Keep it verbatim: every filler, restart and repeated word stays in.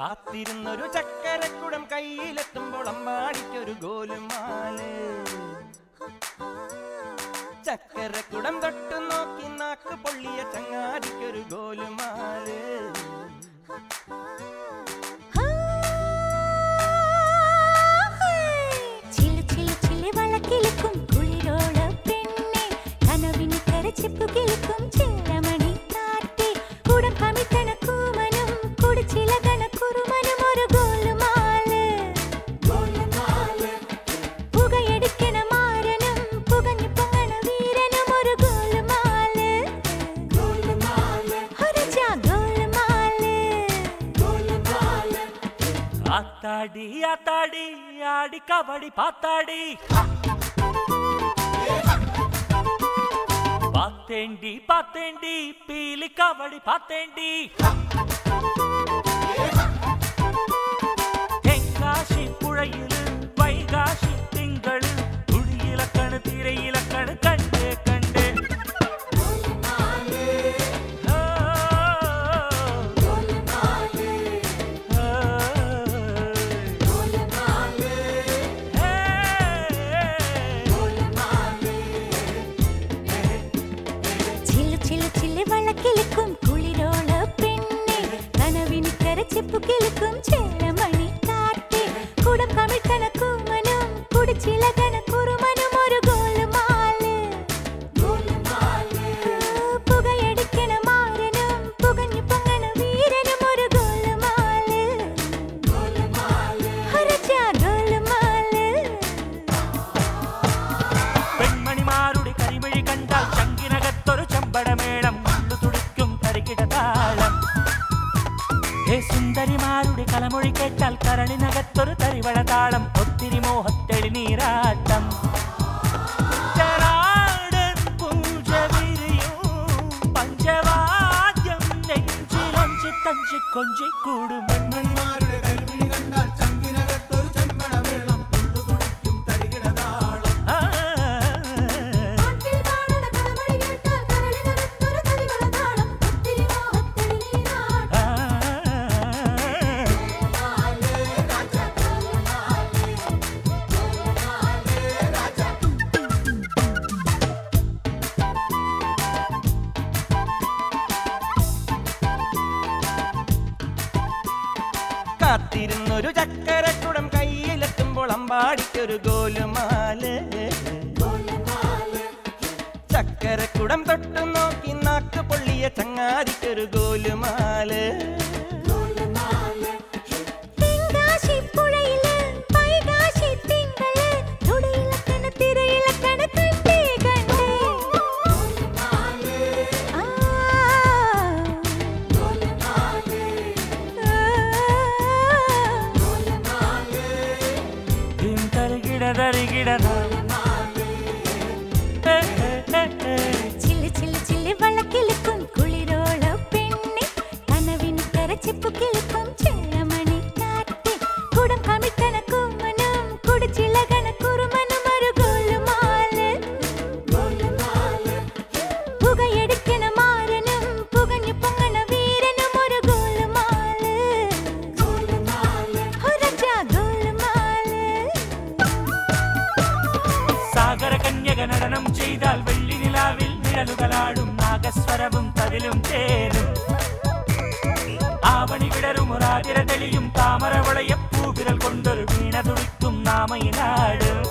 കാത്തിരുന്നൊരു ചക്കരക്കുടം കയ്യിലെത്തുമ്പോൾ അമ്പാടിക്കൊരു ഗോലുമാല്. ചക്കരക്കുടം തൊട്ടു നോക്കി നാക്ക് പൊള്ളിയ ചങ്ങാതിക്കൊരു ഗോലുമാല്. ஆத்தாடி ஆத்தாடி ஆடி கபடி பாத்தாடி பாத்தேண்டி பாத்தேண்டி பீலி கபடி பாத்தேண்டி தெங்காசி புழையில் வைகாசி திங்கள் துடியிலக்கணு திரையிலக்கணு கண்டே கண்டே സുന്ദരിമാരുടെ കലമൊഴി കേട്ടാൽ കരളിനകത്തൊരു തരിവള താളം ഒത്തിരി മോഹത്തെളി നീരാട്ടം പഞ്ചവാദ്യം നെഞ്ചിലഞ്ചി തഞ്ചി കൊഞ്ചി കൂടും കാത്തിരുന്നൊരു ചക്കരക്കുടം കയ്യിലെത്തുമ്പോൾ അമ്പാടിക്കൊരു ഗോലുമാല്. ചക്കരക്കുടം തൊട്ടു നോക്കി നാക്ക് പൊള്ളിയ ചങ്ങാതിക്കൊരു ഗോലുമാല്. ചില്ല് ചില്ല് ചില്ല് വളക്കിലുക്കും കുളിരോള പെണ്ണെ കനവിന് കരച്ചിപ്പു കിളുക്കും ചെല്ലമണി കാറ്റ് കുടം കമിട്ടണ കുമ്മനും കുടിച്ചിളകണ കുറുമനും ഒരു ഗോലുമാല്. പുകയെടുക്കണ മാരനും പുകഞ്ഞു പൊങ്ങണ വീരനും ഒരു ഗോലുമാല്. സാഗര കന്യക നടനം ചെയ്താൽ വെള്ളി നിലാവിൽ നിഴലുകളാടും നാഗസ്വരവും തതിലും ചേരും ആവണി വിടരും ഒരാതിര തെളിയും താമര വളയപ്പൂവിരൽ കൊണ്ടൊരു വീണ തുടിക്കും നാമയിനാട്.